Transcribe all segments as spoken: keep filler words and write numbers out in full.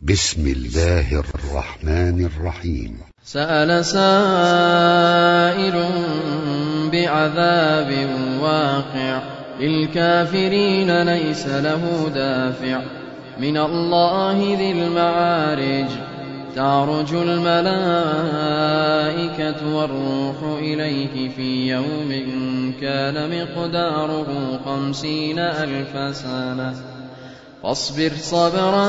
بسم الله الرحمن الرحيم. سأل سائل بعذاب واقع للكافرين ليس له دافع من الله ذي المعارج تعرج الملائكة والروح إليه في يوم كان مقداره خمسين ألف سنة فاصبر صبرا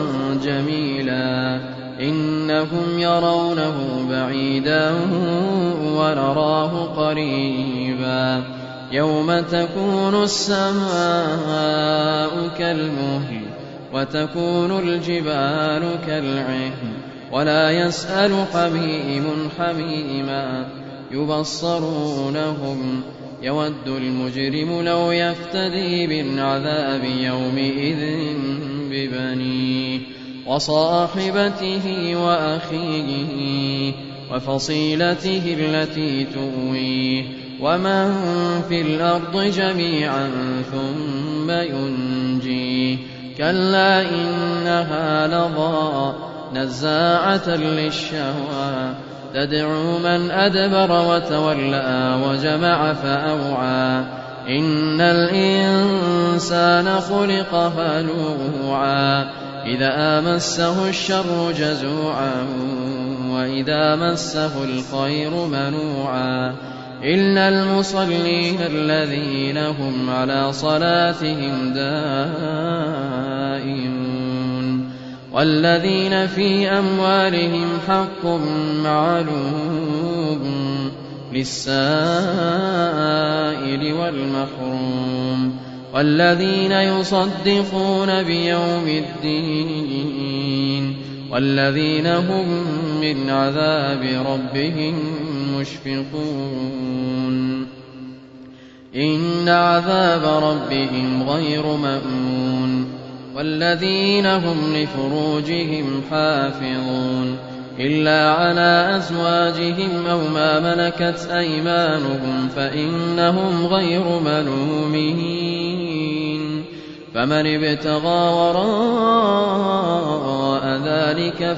جميلا إنهم يرونه بعيدا ونراه قريبا يوم تكون السماء كالمهل وتكون الجبال كالعهن ولا يسأل حميم حميما يبصرونهم يود المجرم لو يفتدي من عذاب يومئذ ببنيه وصاحبته وأخيه وفصيلته التي تؤويه ومن في الأرض جميعا ثم ينجيه كلا إنها لظى نزاعة للشهوى تدعو من أدبر وتولى وجمع فأوعى إن الإنسان خلق هلوعا إذا مسه الشر جزوعا وإذا مسه الخير منوعا إلا المصلين الذين هم على صلاتهم دائمون والذين في أموالهم حق معلوم للسائل والمحروم والذين يصدقون بيوم الدين والذين هم من عذاب ربهم مشفقون إن عذاب ربهم غير مأمون والذين هم لفروجهم حافظون إلا على أزواجهم أو ما ملكت أيمانهم فإنهم غير ملومين فمن ابتغى وراء ذلك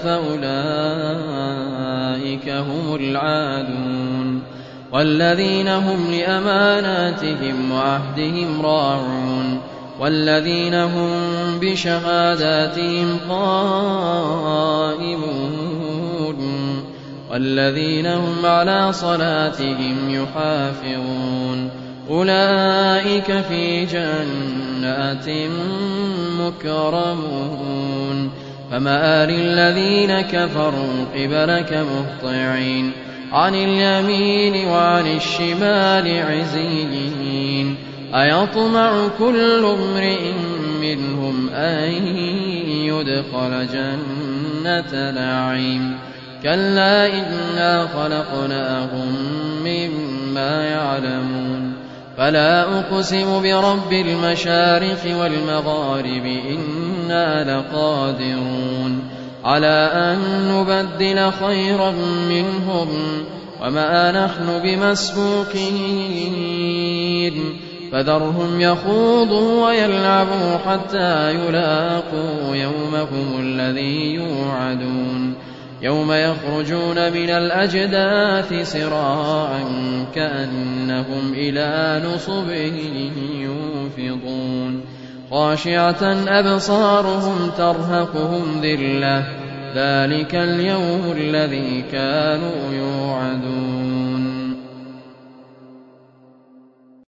فأولئك هم العادون والذين هم لأماناتهم وعهدهم راعون والذين هم بشهاداتهم قائمون والذين هم على صلاتهم يحافظون أولئك في جنات مكرمون فمآل الذين كفروا قبلك مهطعين عن اليمين وعن الشمال عزين أيطمع كل امرئ منهم أن يدخل جنة نعيم كلا إنا خلقناهم مما يعلمون فلا أقسم برب المشارق والمغارب إنا لقادرون على أن نبدل خيرا منهم وما نحن بمسبوقين فذرهم يخوضوا ويلعبوا حتى يلاقوا يومهم الذي يوعدون يوم يخرجون من الأجداث سراعا كأنهم إلى نصب يوفضون خاشعة أبصارهم ترهقهم ذلة ذلك اليوم الذي كانوا يوعدون